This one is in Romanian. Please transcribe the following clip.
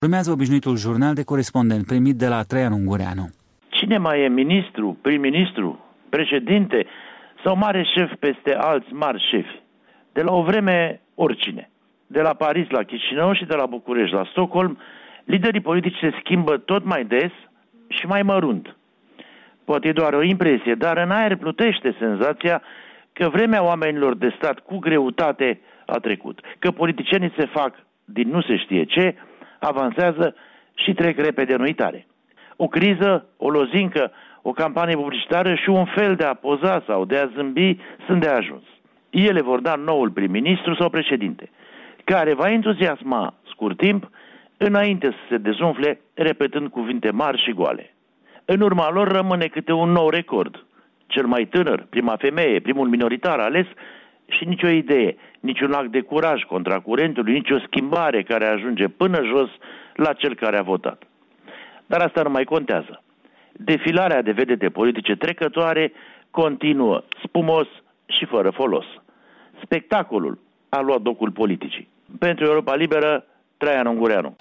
Urmează obișnuitul jurnal de corespondent primit de la Traian Ungureanu. Cine mai e ministru, prim-ministru, președinte sau mare șef peste alți mari șefi? De la o vreme, oricine. De la Paris la Chișinău și de la București la Stockholm, liderii politici se schimbă tot mai des și mai mărunt. Poate e doar o impresie, dar în aer plutește senzația că vremea oamenilor de stat cu greutate a trecut, că politicienii se fac din nu se știe ce, avansează și trec repede în uitare. O criză, o lozincă, o campanie publicitară și un fel de a poza sau de a zâmbi sunt de ajuns. Ele vor da noul prim-ministru sau președinte, care va entuziasma scurt timp înainte să se dezumfle repetând cuvinte mari și goale. În urma lor rămâne câte un nou record. Cel mai tânăr, prima femeie, primul minoritar ales și nicio idee, niciun act de curaj contra curentului, nicio schimbare care ajunge până jos la cel care a votat. Dar asta nu mai contează. Defilarea de vedete politice trecătoare continuă spumos și fără folos. Spectacolul a luat locul politicii. Pentru Europa Liberă, Traian Ungureanu.